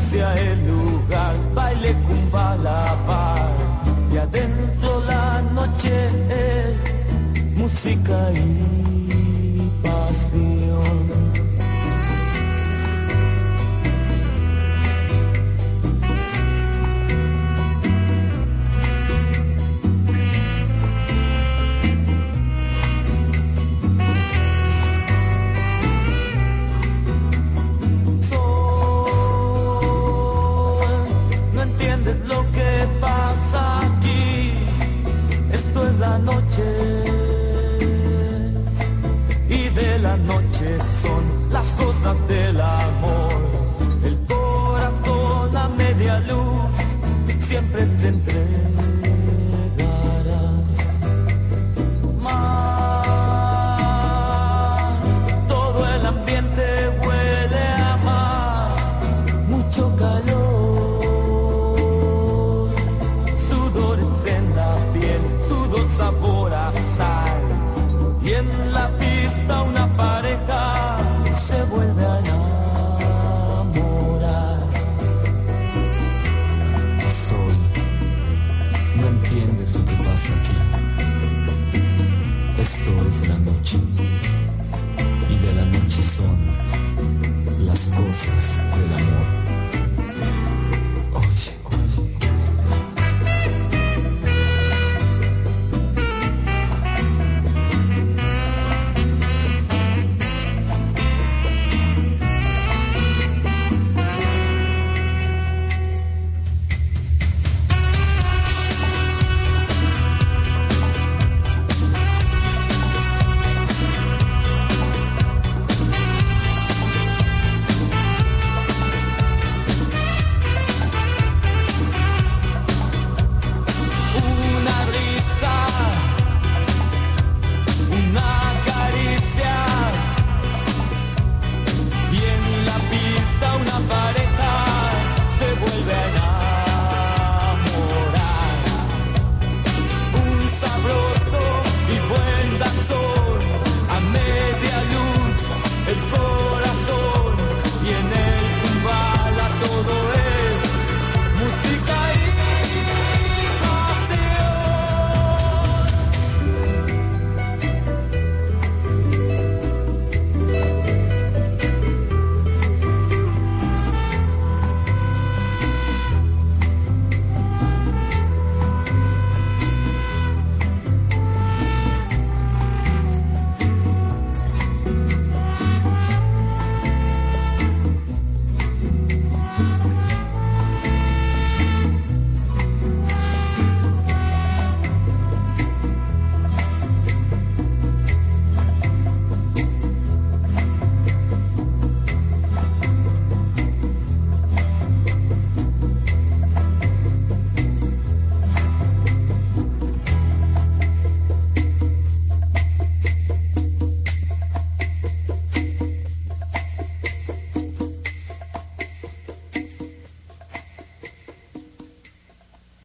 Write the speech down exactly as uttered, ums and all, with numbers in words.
sea el lugar, baile cumba la par, y adentro la noche es música y pasión. Lo que pasa aquí, esto es la noche, y de la noche son las cosas del amor. El corazón a media luz siempre se entregará. Mar, todo el ambiente huele a mar, mucho calor.